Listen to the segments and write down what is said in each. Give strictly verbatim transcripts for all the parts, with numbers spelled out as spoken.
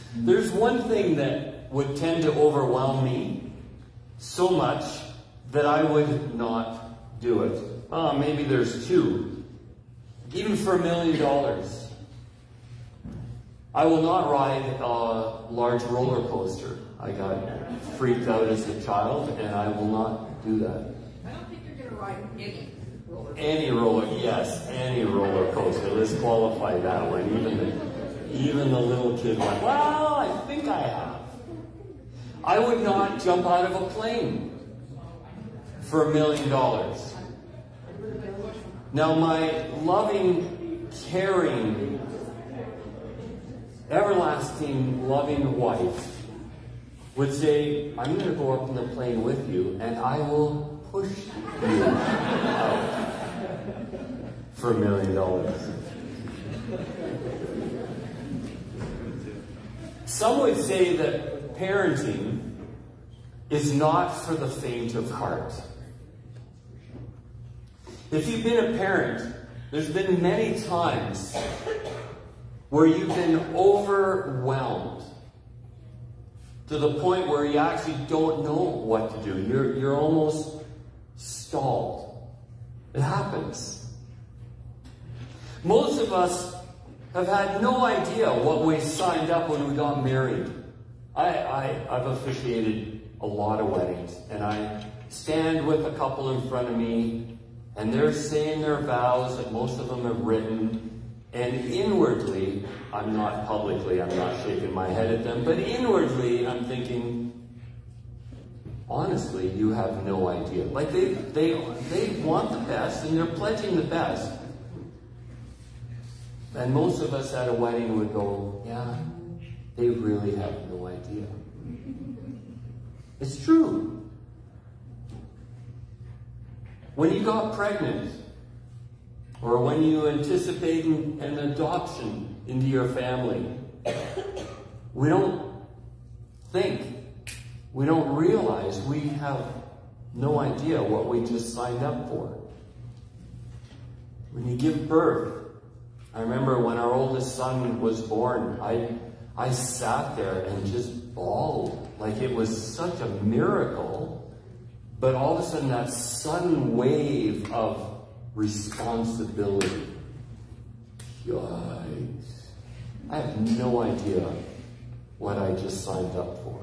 There's one thing that would tend to overwhelm me so much that I would not do it. Uh, maybe there's two. Even for a million dollars. I will not ride a large roller coaster. I got freaked out as a child, and I will not do that. I don't think you're going to ride any roller coaster. Any roller, yes, any roller coaster. Let's qualify that one. Even the, even the little kid went, well, I think I have. I would not jump out of a plane for a million dollars. Now, my loving, caring, everlasting, loving wife would say, I'm going to go up in the plane with you, and I will push you out for a million dollars. Some would say that parenting is not for the faint of heart. If you've been a parent, there's been many times where you've been overwhelmed to the point where you actually don't know what to do. You're, you're almost stalled. It happens. Most of us have had no idea what we signed up when we got married. I, I, I've officiated a lot of weddings, and I stand with a couple in front of me, and they're saying their vows that most of them have written. And inwardly, I'm not publicly, I'm not shaking my head at them, but inwardly, I'm thinking, honestly, you have no idea. Like, they, they, they want the best, and they're pledging the best. And most of us at a wedding would go, yeah, they really have no idea. It's true. When you got pregnant, or when you anticipate an adoption into your family, we don't think, we don't realize we have no idea what we just signed up for. When you give birth, I remember when our oldest son was born, I, I sat there and just bawled like it was such a miracle, but all of a sudden that sudden wave of responsibility. Yikes. I have no idea what I just signed up for.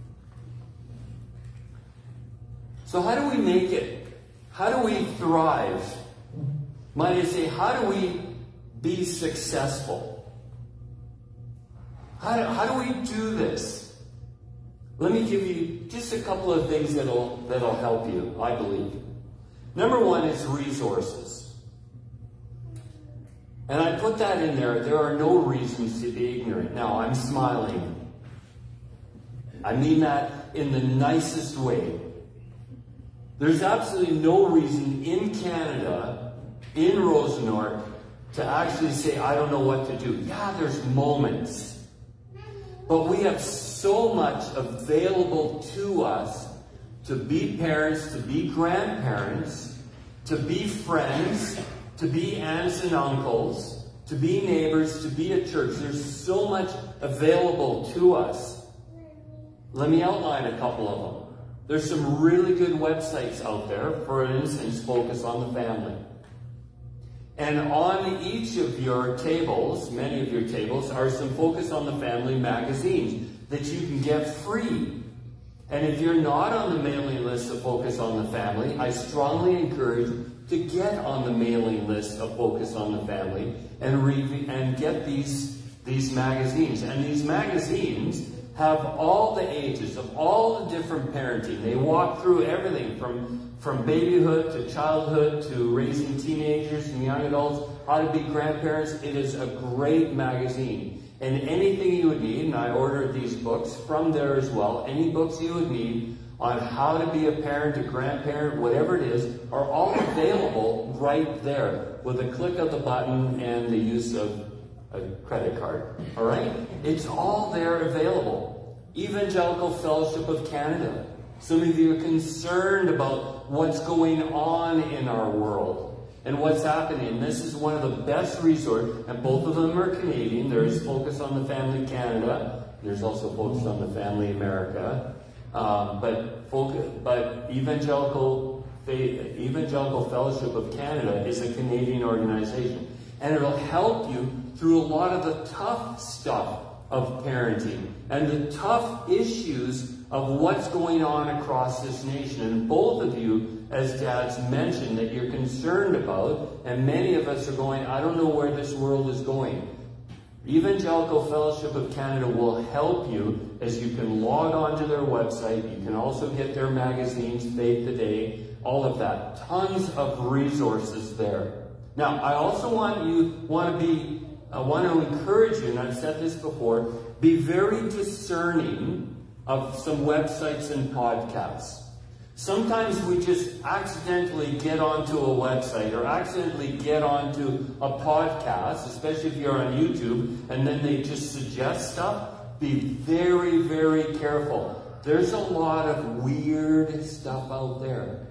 So how do we make it? How do we thrive? Might I say, how do we be successful? How do, how do we do this? Let me give you just a couple of things that'll, that'll help you, I believe. Number one is resources. And I put that in there. There are no reasons to be ignorant. Now, I'm smiling. I mean that in the nicest way. There's absolutely no reason in Canada, in Rosenort, to actually say, I don't know what to do. Yeah, there's moments. But we have so much available to us to be parents, to be grandparents, to be friends, to be aunts and uncles, to be neighbors, to be at church. There's so much available to us. Let me outline a couple of them. There's some really good websites out there, for instance, Focus on the Family. And on each of your tables, many of your tables, are some Focus on the Family magazines that you can get free. And if you're not on the mailing list of Focus on the Family, I strongly encourage you to get on the mailing list of Focus on the Family and read and get these, these magazines. And these magazines have all the ages of all the different parenting. They walk through everything from, from babyhood to childhood to raising teenagers and young adults, how to be grandparents. It is a great magazine. And anything you would need, and I ordered these books from there as well, any books you would need on how to be a parent, a grandparent, whatever it is, are all available right there with a click of the button and the use of a credit card. All right? It's all there available. Evangelical Fellowship of Canada. Some of you are concerned about what's going on in our world. And what's happening, and this is one of the best resources, and both of them are Canadian. There's Focus on the Family Canada. There's also Focus on the Family America. Um, but, focus, but Evangelical, Faith, Evangelical Fellowship of Canada is a Canadian organization. And it'll help you through a lot of the tough stuff of parenting and the tough issues of what's going on across this nation. And both of you, as dads, mentioned that you're concerned about, and many of us are going, I don't know where this world is going. Evangelical Fellowship of Canada will help you, as you can log on to their website. You can also get their magazines, Faith Today, all of that. Tons of resources there. Now, I also want you want to be, I want to encourage you, and I've said this before, be very discerning of some websites and podcasts. Sometimes we just accidentally get onto a website or accidentally get onto a podcast, especially if you're on YouTube, and then they just suggest stuff. Be very, very careful. There's a lot of weird stuff out there.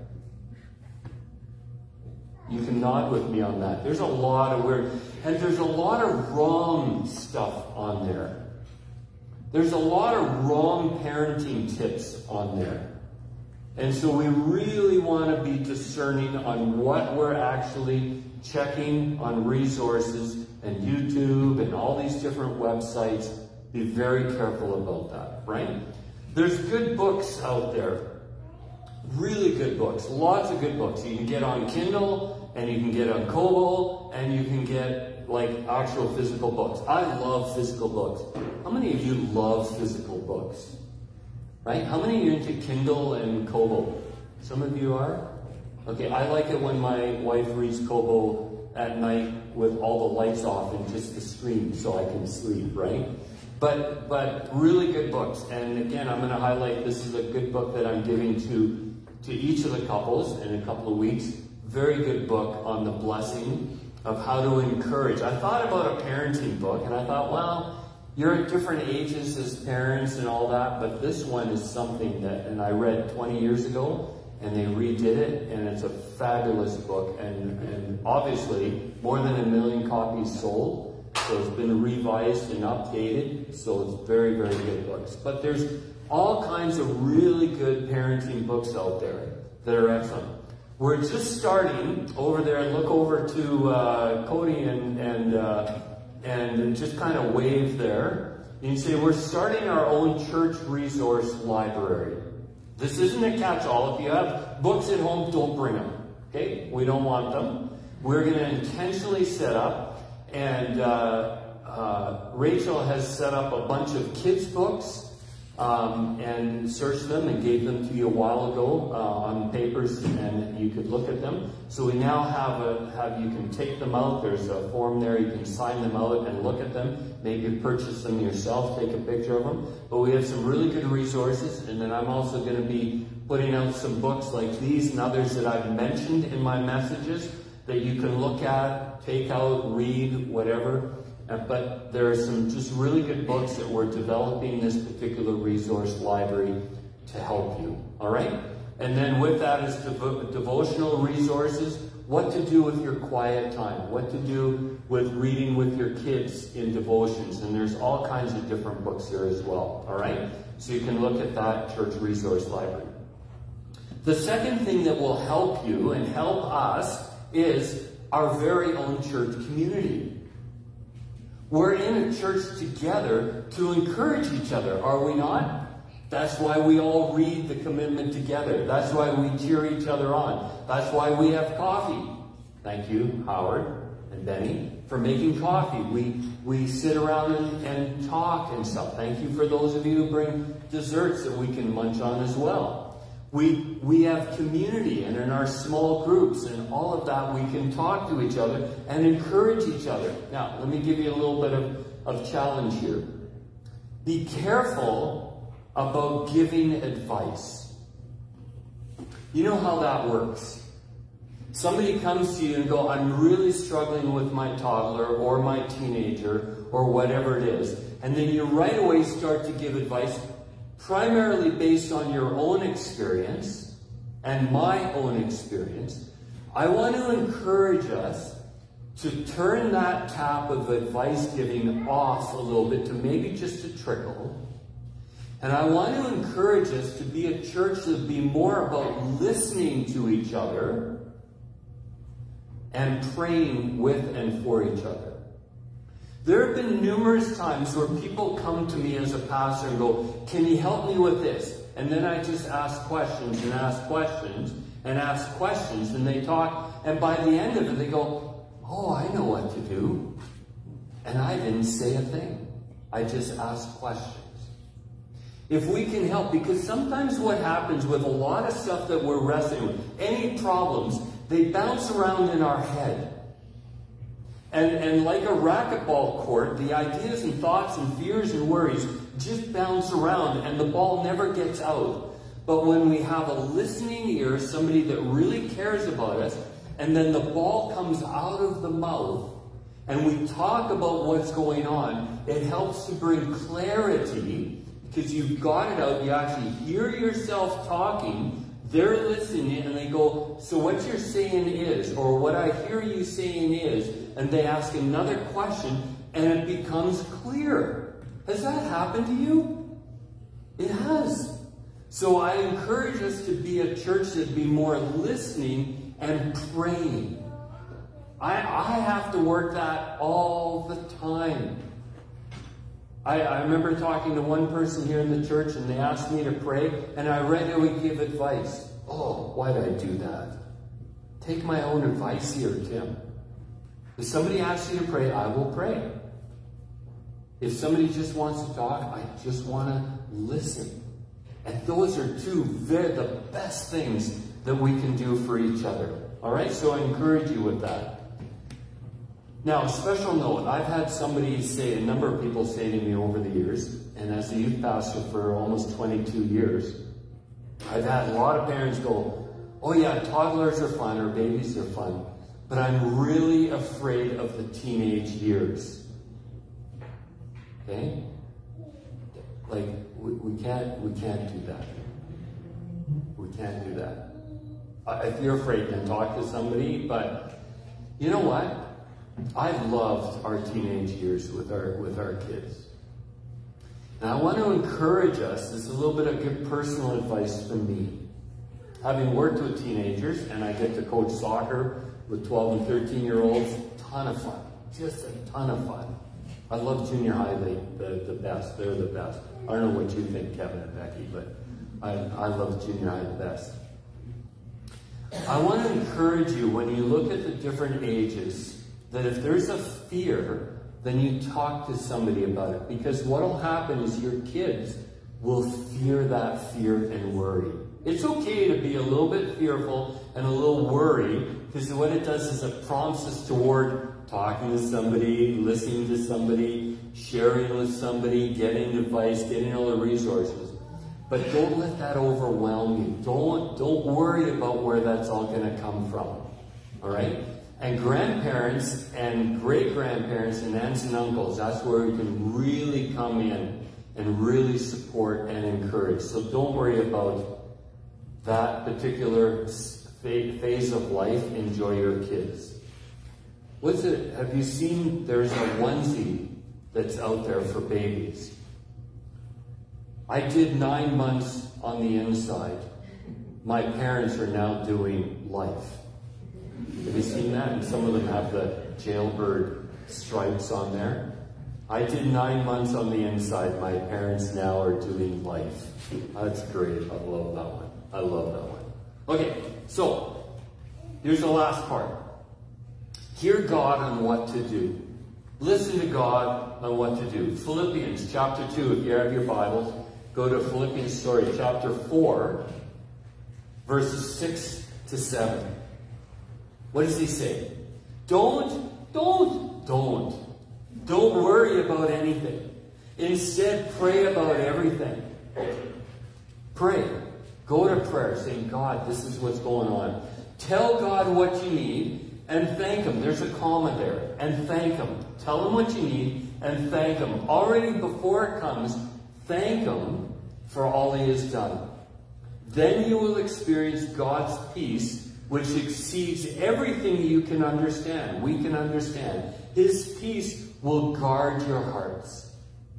You can nod with me on that. There's a lot of weird, and there's a lot of wrong stuff on there. There's a lot of wrong parenting tips on there. And so we really want to be discerning on what we're actually checking on resources and YouTube and all these different websites. Be very careful about that, right? There's good books out there. Really good books. Lots of good books. You can get on Kindle, and you can get on Kobo, and you can get like actual physical books. I love physical books. How many of you love physical books? Right? How many of you are into Kindle and Kobo? Some of you are? Okay, I like it when my wife reads Kobo at night with all the lights off and just the screen so I can sleep, right? But but really good books. And again, I'm going to highlight, this is a good book that I'm giving to, to each of the couples in a couple of weeks. Very good book on the blessing of how to encourage. I thought about a parenting book, and I thought, well, you're at different ages as parents and all that, but this one is something that, and I read twenty years ago, and they redid it, and it's a fabulous book, and, and obviously more than a million copies sold, so it's been revised and updated, so it's very, very good books. But there's all kinds of really good parenting books out there that are excellent. We're just starting over there. Look over to uh, Cody and and uh, and just kind of wave there. You can say we're starting our own church resource library. This isn't a catch-all. If you have books at home, don't bring them. Okay, we don't want them. We're going to intentionally set up, and uh, uh, Rachel has set up a bunch of kids' books. Um, and searched them and gave them to you a while ago uh, on papers, and you could look at them. So we now have a have you can take them out. There's a form there. You can sign them out and look at them. Maybe purchase them yourself. Take a picture of them. But we have some really good resources. And then I'm also going to be putting out some books like these and others that I've mentioned in my messages that you can look at, take out, read, whatever. Uh, but there are some just really good books that we're developing this particular resource library to help you. All right? And then with that is devo devotional resources, what to do with your quiet time, what to do with reading with your kids in devotions. And there's all kinds of different books here as well. All right? So you can look at that church resource library. The second thing that will help you and help us is our very own church community. We're in a church together to encourage each other, are we not? That's why we all read the commitment together. That's why we cheer each other on. That's why we have coffee. Thank you, Howard and Benny, for making coffee. We we sit around and, and talk and stuff. Thank you for those of you who bring desserts that we can munch on as well. We, we have community, and in our small groups and all of that, we can talk to each other and encourage each other. Now, let me give you a little bit of, of challenge here. Be careful about giving advice. You know how that works. Somebody comes to you and go, I'm really struggling with my toddler or my teenager or whatever it is. And then you right away start to give advice primarily based on your own experience and my own experience. I want to encourage us to turn that tap of advice giving off a little bit to maybe just a trickle. And I want to encourage us to be a church that would be more about listening to each other and praying with and for each other. There have been numerous times where people come to me as a pastor and go, can you help me with this? And then I just ask questions and ask questions and ask questions, and they talk, and by the end of it they go, oh, I know what to do. And I didn't say a thing. I just asked questions. If we can help, because sometimes what happens with a lot of stuff that we're wrestling with, any problems, they bounce around in our head. And, and like a racquetball court, the ideas and thoughts and fears and worries just bounce around and the ball never gets out. But when we have a listening ear, somebody that really cares about us, and then the ball comes out of the mouth and we talk about what's going on, it helps to bring clarity because you've got it out. You actually hear yourself talking. They're listening and they go, so what you're saying is, or what I hear you saying is, and they ask another question and it becomes clear. Has that happened to you? It has. So I encourage us to be a church that be more listening and praying. I, I have to work that all the time. I, I remember talking to one person here in the church and they asked me to pray and I regularly give advice. Oh, why did I do that? Take my own advice here, Tim. If somebody asks you to pray, I will pray. If somebody just wants to talk, I just want to listen. And those are two very the best things that we can do for each other. All right? So I encourage you with that. Now, a special note. I've had somebody say, a number of people say to me over the years, and as a youth pastor for almost twenty-two years, I've had a lot of parents go, oh yeah, toddlers are fun or babies are fun, but I'm really afraid of the teenage years. Okay? Like, we, we can't, we can't do that. We can't do that. Uh, if you're afraid, then talk to somebody, but you know what? I loved our teenage years with our, with our kids. And I want to encourage us, this is a little bit of good personal advice from me. Having worked with teenagers, and I get to coach soccer with twelve and thirteen year olds, ton of fun. Just a ton of fun. I love junior high, they, the, the best. They're the best. I don't know what you think, Kevin and Becky, but I, I love junior high the best. I want to encourage you, when you look at the different ages, that if there's a fear, then you talk to somebody about it. Because what will happen is your kids will fear that fear and worry. It's okay to be a little bit fearful and a little worried, because what it does is it prompts us toward talking to somebody, listening to somebody, sharing with somebody, getting advice, getting all the resources. But don't let that overwhelm you. Don't, don't worry about where that's all going to come from. All right? And grandparents and great-grandparents and aunts and uncles, that's where we can really come in and really support and encourage. So don't worry about that particular phase of life. Enjoy your kids. What's it? Have you seen there's a onesie that's out there for babies? I did nine months on the inside. My parents are now doing life. Have you seen that? And some of them have the jailbird stripes on there. I did nine months on the inside. My parents now are doing life. That's great. I love that one. I love that one. Okay, so here's the last part. Hear God on what to do. Listen to God on what to do. Philippians chapter two, if you have your Bibles, go to Philippians, sorry, chapter four, verses six to seven. What does he say? Don't, don't, don't. Don't worry about anything. Instead, pray about everything. Pray. Go to prayer saying, God, this is what's going on. Tell God what you need and thank Him. There's a comma there. And thank Him. Tell Him what you need and thank Him. Already before it comes, thank Him for all He has done. Then you will experience God's peace, which exceeds everything you can understand, we can understand. His peace will guard your hearts.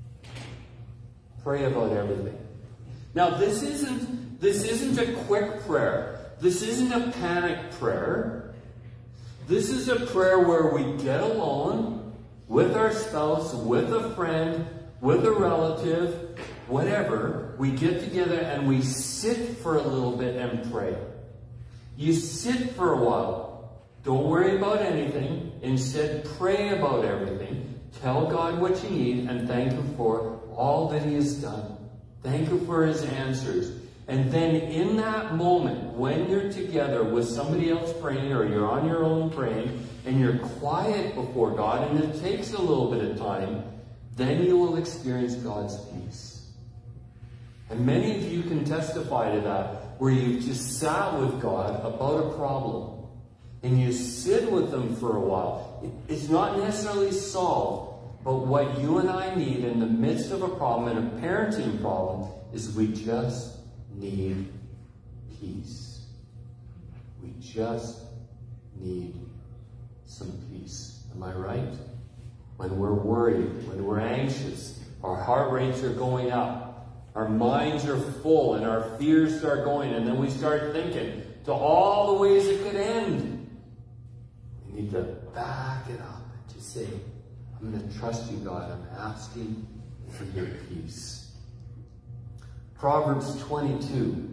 Pray about everything. Now, this isn't, this isn't a quick prayer. This isn't a panic prayer. This is a prayer where we get alone with our spouse, with a friend, with a relative, whatever. We get together and we sit for a little bit and pray. You sit for a while. Don't worry about anything. Instead, pray about everything. Tell God what you need and thank Him for all that He has done. Thank Him for His answers. And then in that moment, when you're together with somebody else praying or you're on your own praying and you're quiet before God and it takes a little bit of time, then you will experience God's peace. And many of you can testify to that, where you've just sat with God about a problem and you sit with Him for a while. It's not necessarily solved, but what you and I need in the midst of a problem, and a parenting problem, is we just need peace. We just need some peace. Am I right? When we're worried, when we're anxious, our heart rates are going up, our minds are full, and our fears start going, and then we start thinking to all the ways it could end. We need to back it up and just say, I'm going to trust you, God. I'm asking for your peace. Proverbs twenty-two,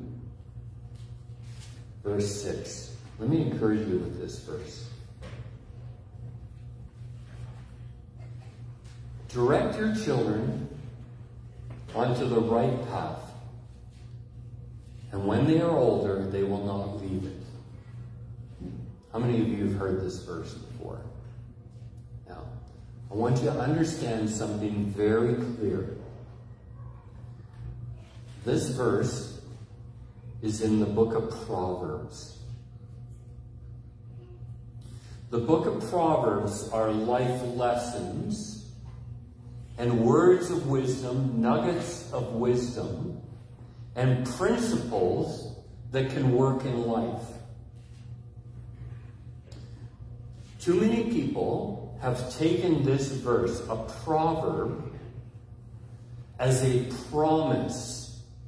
verse six. Let me encourage you with this verse. Direct your children onto the right path, and when they are older, they will not leave it. How many of you have heard this verse before? Now, I want you to understand something very clear. This verse is in the book of Proverbs. The book of Proverbs are life lessons and words of wisdom, nuggets of wisdom, and principles that can work in life. Too many people have taken this verse, a proverb, as a promise.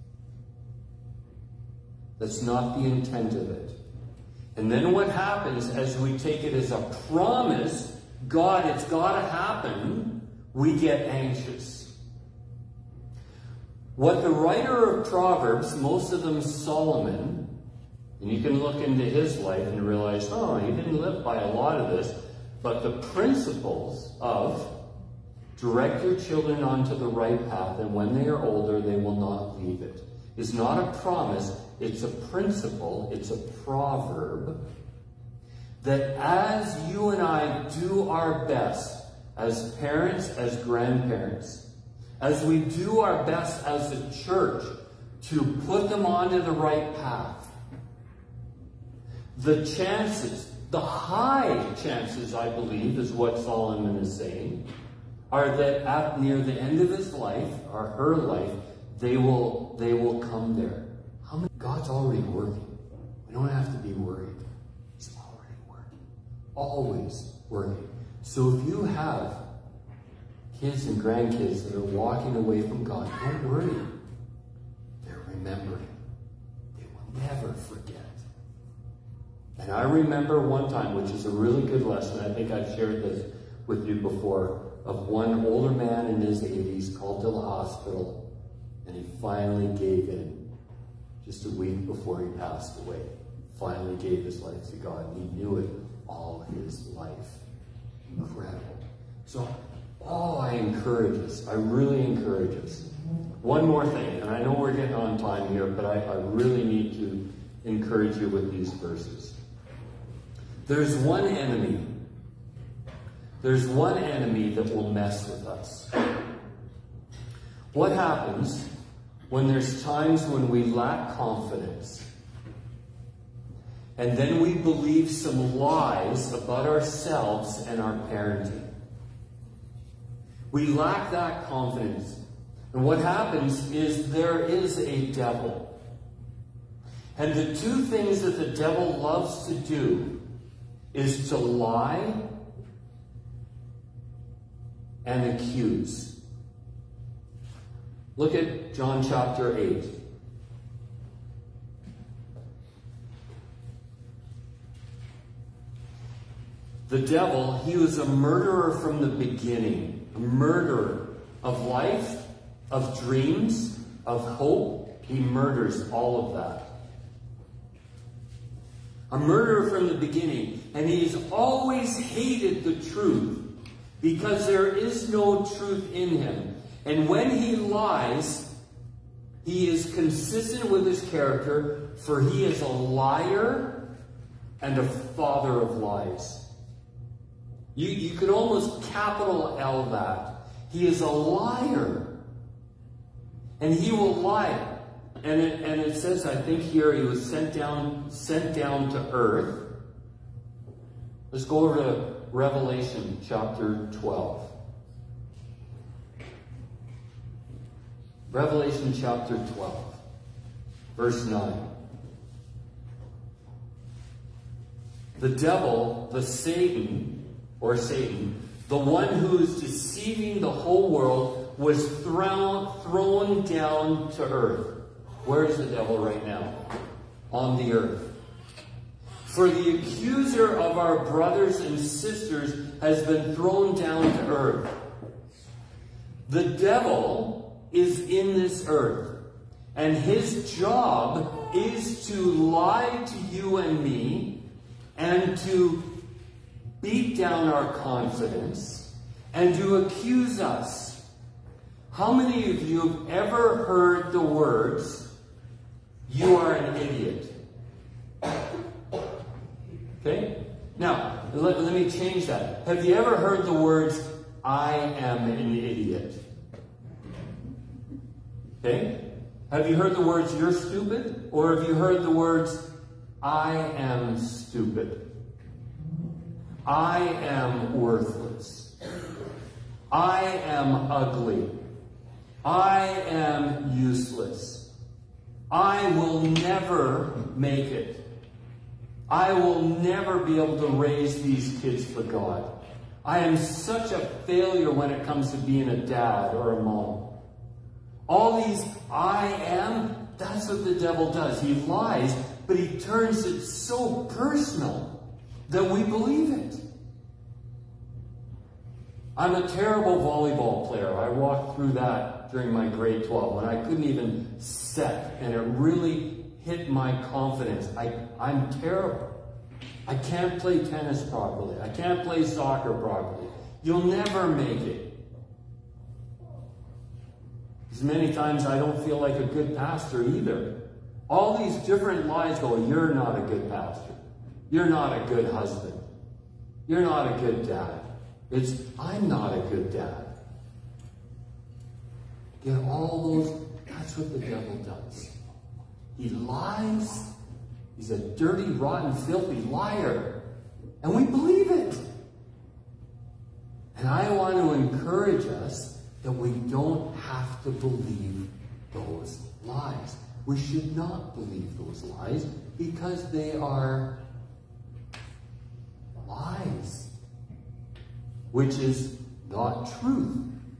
That's not the intent of it. And then what happens as we take it as a promise, God, it's got to happen, we get anxious. What the writer of Proverbs, most of them Solomon, and you can look into his life and realize, oh, he didn't live by a lot of this, but the principles of direct your children onto the right path, and when they are older, they will not leave it, is not a promise. It's a principle, it's a proverb, that as you and I do our best as parents, as grandparents, as we do our best as a church to put them onto the right path, the chances, the high chances, I believe, is what Solomon is saying, are that at near the end of his life, or her life, they will, they will come there. How many? God's already working. We don't have to be worried. He's already working. Always working. So if you have kids and grandkids that are walking away from God, don't worry. They're remembering. They will never forget. And I remember one time, which is a really good lesson, I think I've shared this with you before, of one older man in his eighties called to the hospital, and he finally gave in. Just a week before he passed away, finally gave his life to God. He knew it all his life. Incredible. So, oh, I encourage us. I really encourage us. One more thing, and I know we're getting on time here, but I, I really need to encourage you with these verses. There's one enemy. There's one enemy that will mess with us. What happens when there's times when we lack confidence, and then we believe some lies about ourselves and our parenting? We lack that confidence. And what happens is there is a devil. And the two things that the devil loves to do is to lie and accuse. Look at John chapter eight. The devil, he was a murderer from the beginning. A murderer of life, of dreams, of hope. He murders all of that. A murderer from the beginning. And he's always hated the truth because there is no truth in him. And when he lies, he is consistent with his character, for he is a liar and a father of lies. You, you could almost capital L that. He is a liar. And he will lie. And it, and it says, I think here, he was sent down, sent down to earth. Let's go over to Revelation chapter twelve. Revelation chapter twelve, verse nine. The devil, the Satan, or Satan, the one who is deceiving the whole world, was thrown, thrown down to earth. Where is the devil right now? On the earth. For the accuser of our brothers and sisters has been thrown down to earth. The devil is in this earth, and his job is to lie to you and me and to beat down our confidence and to accuse us. How many of you have ever heard the words, "You are an idiot"? Okay? Now, let, let me change that. Have you ever heard the words, "I am an idiot"? Okay? Have you heard the words, "You're stupid"? Or have you heard the words, "I am stupid"? I am worthless. I am ugly. I am useless. I will never make it. I will never be able to raise these kids for God. I am such a failure when it comes to being a dad or a mom. All these I am, that's what the devil does. He lies, but he turns it so personal that we believe it. I'm a terrible volleyball player. I walked through that during my grade twelve when I couldn't even set, and it really hit my confidence. I, I'm terrible. I can't play tennis properly. I can't play soccer properly. You'll never make it. As many times I don't feel like a good pastor either. All these different lies go, you're not a good pastor. You're not a good husband. You're not a good dad. It's, I'm not a good dad. Get all those, that's what the devil does. He lies. He's a dirty, rotten, filthy liar. And we believe it. And I want to encourage us that we don't have to believe those lies. We should not believe those lies because they are lies, which is not truth.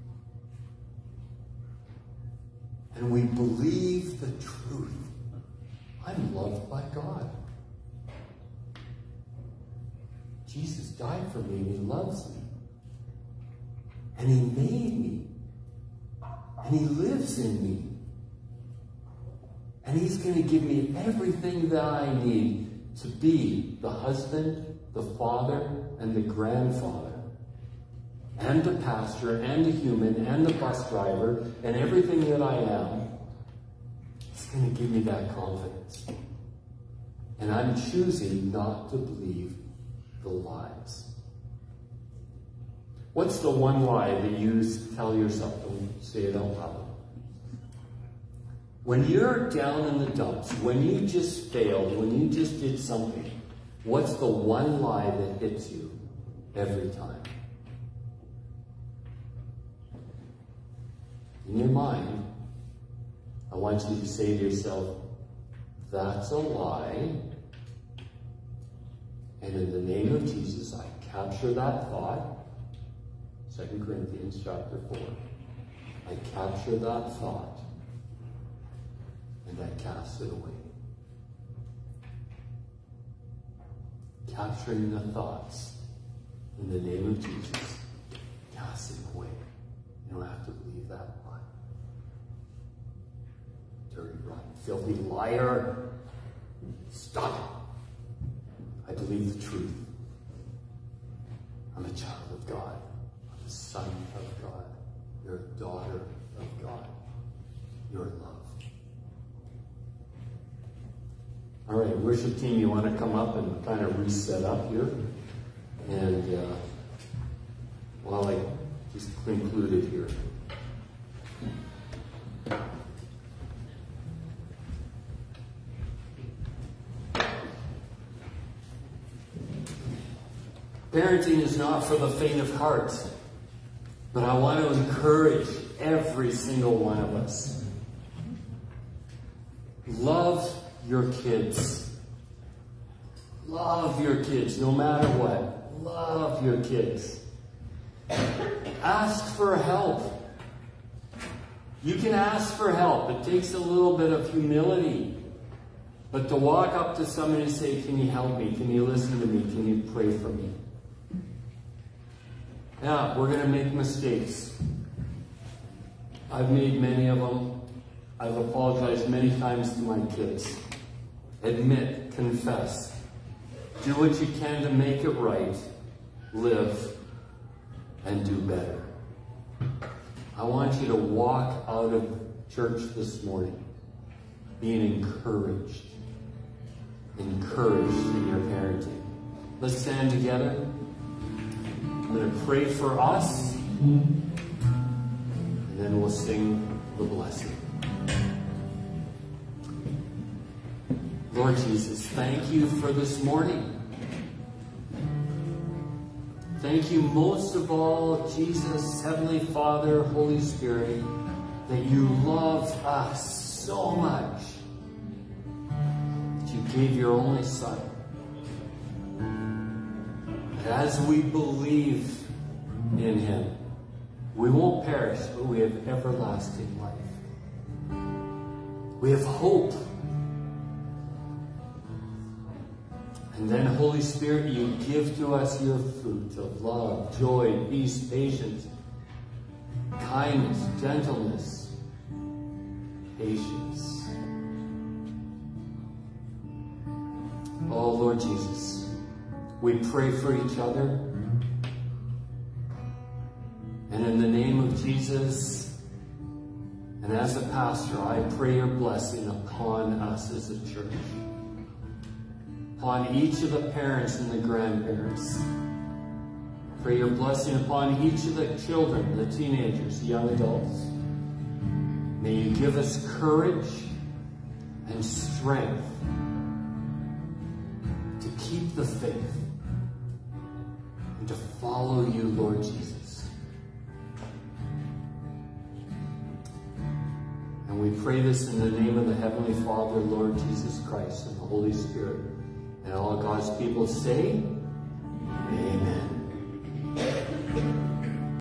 And we believe the truth. I'm loved by God. Jesus died for me and he loves me. And he made me. And he lives in me. And he's going to give me everything that I need to be the husband, the father, and the grandfather, and the pastor, and the human, and the bus driver, and everything that I am. He's going to give me that confidence. And I'm choosing not to believe the lies. What's the one lie that you tell yourself? Don't say it out loud. When you're down in the dumps, when you just failed, when you just did something, what's the one lie that hits you every time? In your mind, I want you to say to yourself, that's a lie. And in the name of Jesus, I capture that thought. Second Corinthians chapter four. I capture that thought and I cast it away. Capturing the thoughts in the name of Jesus, cast it away. You don't have to believe that lie. Dirty, rotten, filthy liar. Stop it. I believe the truth. I'm a child of God. I'm a son of God. You're a daughter of God. You're loved. All right, worship team, you want to come up and kind of reset up here? And uh, while I just conclude it here. Parenting is not for the faint of heart, but I want to encourage every single one of us. Love your kids. Love your kids, no matter what. Love your kids. Ask for help. You can ask for help. It takes a little bit of humility. But to walk up to somebody and say, can you help me? Can you listen to me? Can you pray for me? Yeah, we're going to make mistakes. I've made many of them. I've apologized many times to my kids. Admit, confess. Do what you can to make it right. Live and do better. I want you to walk out of church this morning being encouraged. Encouraged in your parenting. Let's stand together. I'm going to pray for us, and then we'll sing the blessing. Lord Jesus, thank you for this morning. Thank you most of all, Jesus, Heavenly Father, Holy Spirit, that you love us so much that you gave your only Son. As we believe in him, we won't perish, but we have everlasting life. We have hope. And then, Holy Spirit, you give to us your fruit of love, joy, peace, patience, kindness, gentleness, patience. Oh, Lord Jesus, we pray for each other. And in the name of Jesus, and as a pastor, I pray your blessing upon us as a church. Upon each of the parents and the grandparents. Pray your blessing upon each of the children, the teenagers, the young adults. May you give us courage and strength to keep the faith and to follow you, Lord Jesus. And we pray this in the name of the Heavenly Father, Lord Jesus Christ, and the Holy Spirit. And all God's people say, Amen.